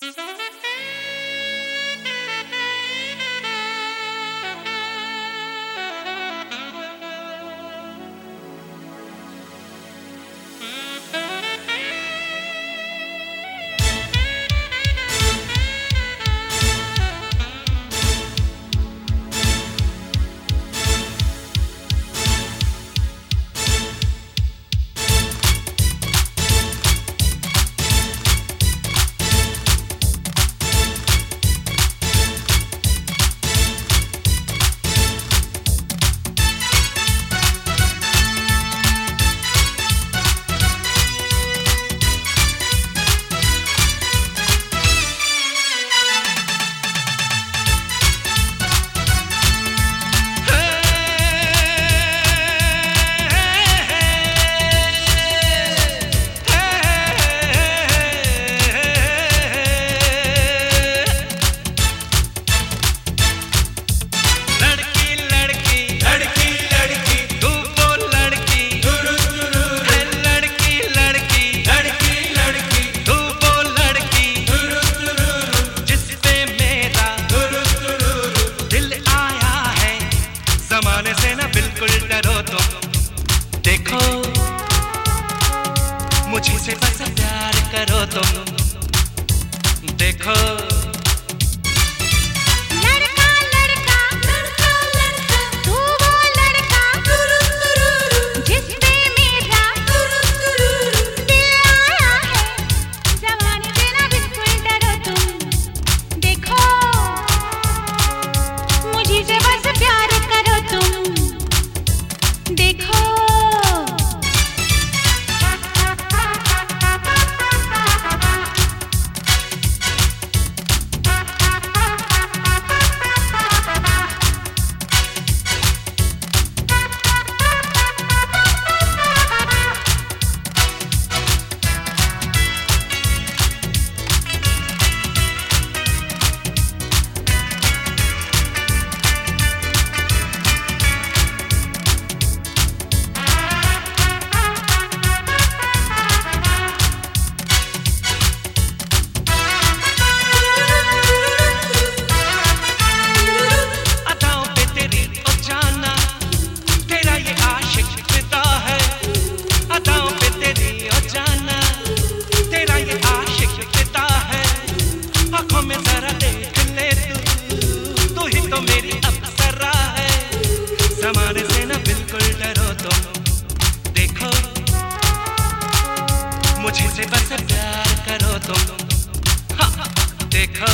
मुझी से बस प्यार करो तुम, देखो लड़का लड़का लड़का लड़का तू वो लड़का जिस पे मेरा दिल आया है, जवानी से ना बिल्कुल डरो तुम, देखो मुझी से बस प्यार करो तुम, देखो ज़माने से ना बिल्कुल डरो तुम, देखो मुझे से बस प्यार करो तुम, हाँ, देखो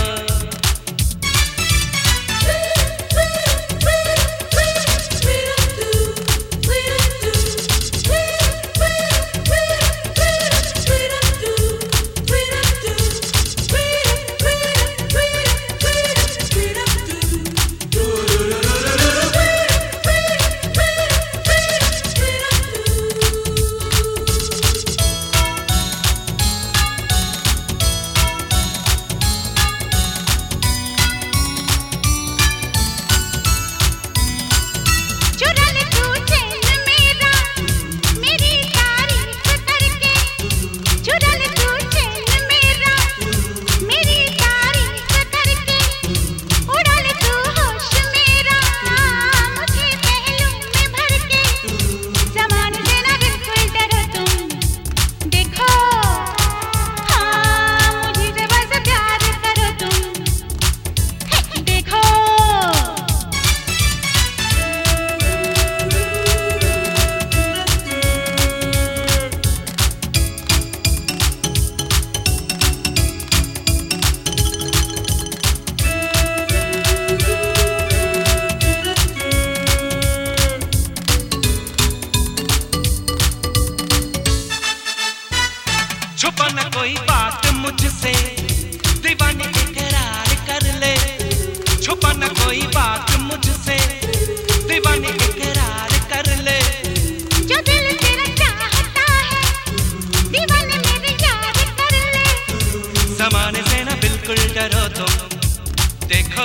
छुपा न कोई बात मुझसे, दीवाने इकरार कर ले, छुपा न कोई बात मुझसे, दीवाने इकरार कर ले, जो दिल तेरा चाहता है, दीवाने मेरे याद कर ले, ज़माने से ना बिल्कुल डरो तुम, देखो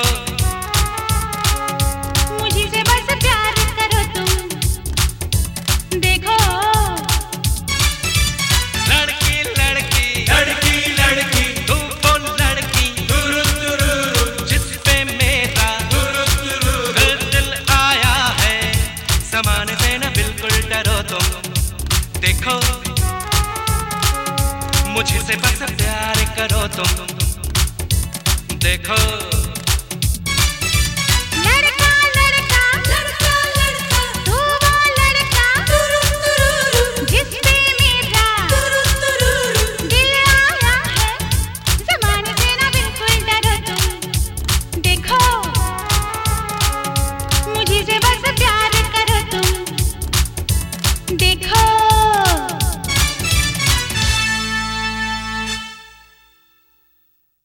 मुझी से बस प्यार करो तुम, देखो लड़की लड़की लड़की लड़की तू बोल लड़की से न बिल्कुल डरो तुम, देखो मुझसे बस प्यार करो तुम, देखो